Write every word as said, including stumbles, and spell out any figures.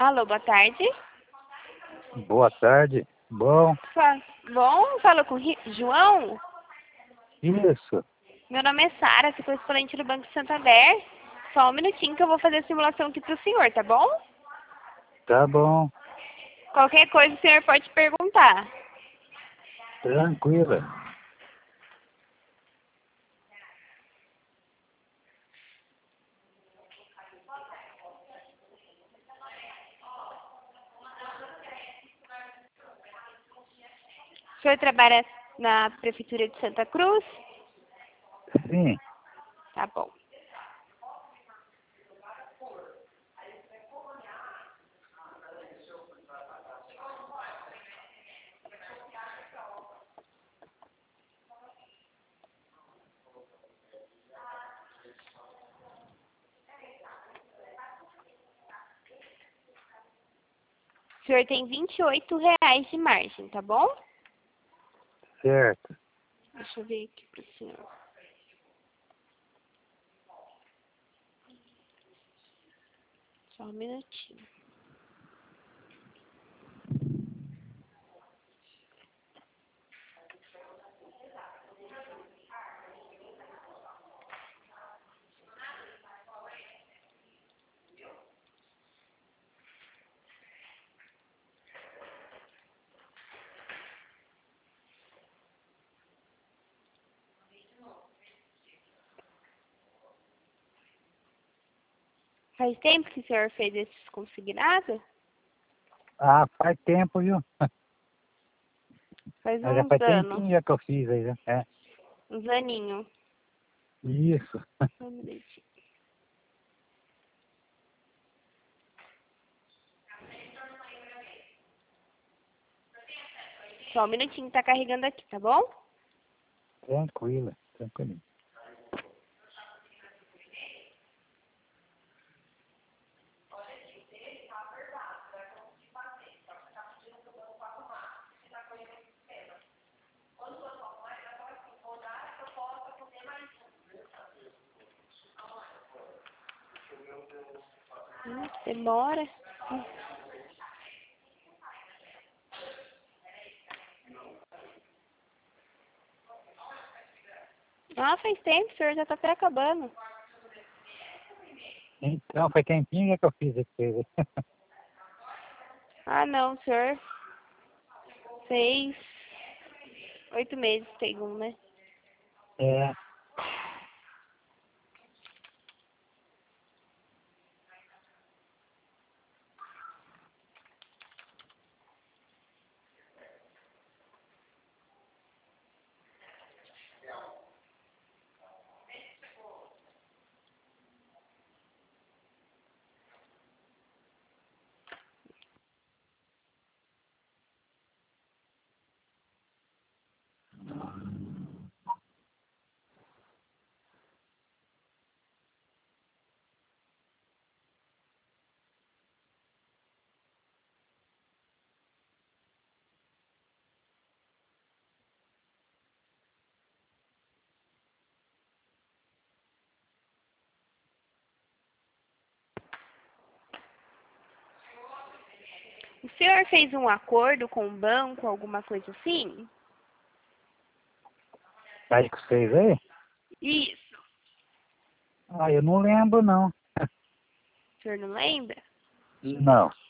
Alô, boa tarde. Boa tarde. Bom, Fa- Bom, falo com Ri- João. isso. Meu nome é Sara, sou correspondente do Banco Santander. Só um minutinho que eu vou fazer a simulação aqui pro senhor, tá bom? Tá bom. Qualquer coisa o senhor pode perguntar. Tranquila. O senhor trabalha na Prefeitura de Santa Cruz? Sim. Tá bom. O senhor tem vinte e oito reais de margem, tá bom? Certo. Deixa eu ver aqui pro senhor. Só um minutinho. Faz tempo que o senhor fez esses consignados? Ah, faz tempo, viu? Faz Mas já uns faz anos. tempinho já que eu fiz aí, né? É. Uns aninhos. Isso. Só um minutinho. Só um minutinho, tá carregando aqui, tá bom? Tranquila, tranquila. Hum, demora. Hum. Ah, faz tempo, o senhor já tá até acabando. Então, faz tempinho já que eu fiz esse aí. Ah, não, senhor. Seis, oito meses tem um, né? É. O senhor fez um acordo com o banco, alguma coisa assim? Tá aí com vocês aí? Isso. Ah, eu não lembro, não. O senhor não lembra? Não.